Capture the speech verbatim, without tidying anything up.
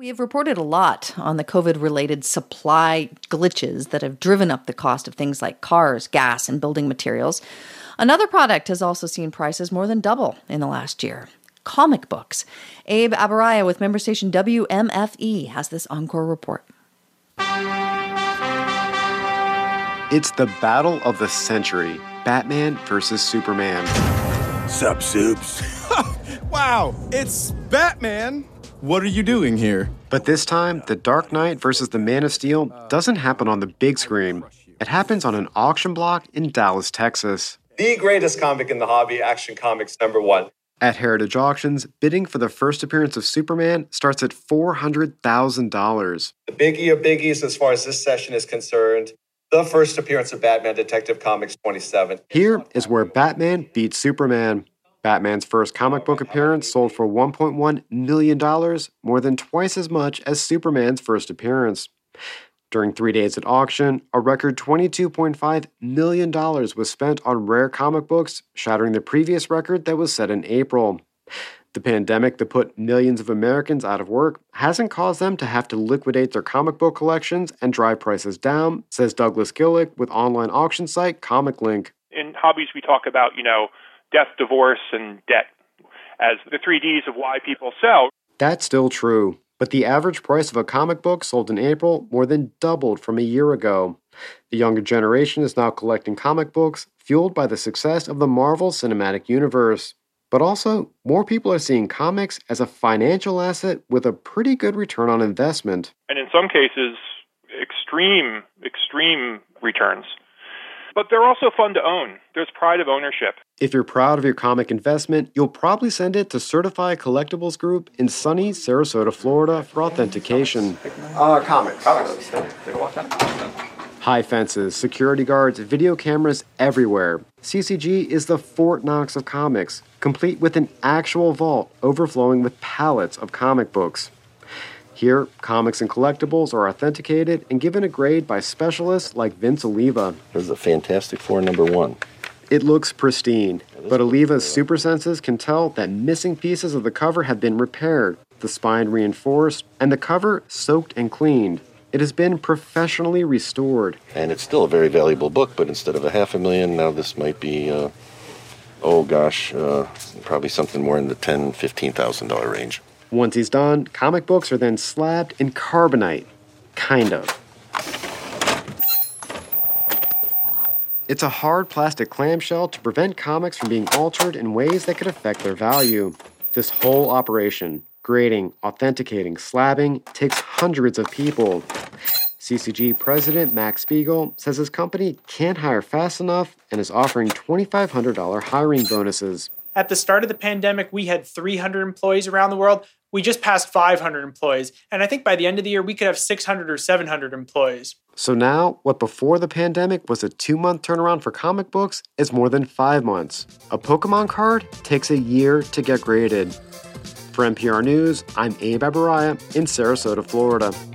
We have reported a lot on the COVID-related supply glitches that have driven up the cost of things like cars, gas, and building materials. Another product has also seen prices more than double in the last year. Comic books. Abe Abaraya with member station W M F E has this encore report. It's the battle of the century. Batman versus Superman. Sup, Supes? Wow, it's Batman! What are you doing here? But this time, The Dark Knight versus the Man of Steel doesn't happen on the big screen. It happens on an auction block in Dallas, Texas. The greatest comic in the hobby, Action Comics number one. At Heritage Auctions, bidding for the first appearance of Superman starts at four hundred thousand dollars. The biggie of biggies as far as this session is concerned, the first appearance of Batman Detective Comics twenty-seven. Here is where Batman beats Superman. Batman's first comic book appearance sold for one point one million dollars, more than twice as much as Superman's first appearance. During three days at auction, a record twenty-two point five million dollars was spent on rare comic books, shattering the previous record that was set in April. The pandemic that put millions of Americans out of work hasn't caused them to have to liquidate their comic book collections and drive prices down, says Douglas Gillick with online auction site Comic Link. In hobbies, we talk about, you know, death, divorce, and debt as the three Ds of why people sell. That's still true, but the average price of a comic book sold in April more than doubled from a year ago. The younger generation is now collecting comic books, fueled by the success of the Marvel Cinematic Universe. But also, more people are seeing comics as a financial asset with a pretty good return on investment. And in some cases, extreme, extreme returns. But they're also fun to own. There's pride of ownership. If you're proud of your comic investment, you'll probably send it to Certified Collectibles Group in sunny Sarasota, Florida for authentication. Uh, comics. High fences, security guards, video cameras everywhere. C C G is the Fort Knox of comics, complete with an actual vault overflowing with pallets of comic books. Here, comics and collectibles are authenticated and given a grade by specialists like Vince Oliva. This is a Fantastic Four number one. It looks pristine, but Oliva's super senses can tell that missing pieces of the cover have been repaired, the spine reinforced, and the cover soaked and cleaned. It has been professionally restored. And it's still a very valuable book, but instead of a half a million, now this might be, uh, oh gosh, uh, probably something more in the ten thousand dollars, fifteen thousand dollars range. Once he's done, comic books are then slabbed in carbonite. Kind of. It's a hard plastic clamshell to prevent comics from being altered in ways that could affect their value. This whole operation, grading, authenticating, slabbing, takes hundreds of people. C C G President Max Spiegel says his company can't hire fast enough and is offering twenty-five hundred dollars hiring bonuses. At the start of the pandemic, we had three hundred employees around the world. We just passed five hundred employees. And I think by the end of the year, we could have six hundred or seven hundred employees. So now, what before the pandemic was a two-month turnaround for comic books is more than five months. A Pokemon card takes a year to get graded. For N P R News, I'm Abe Abaraya in Sarasota, Florida.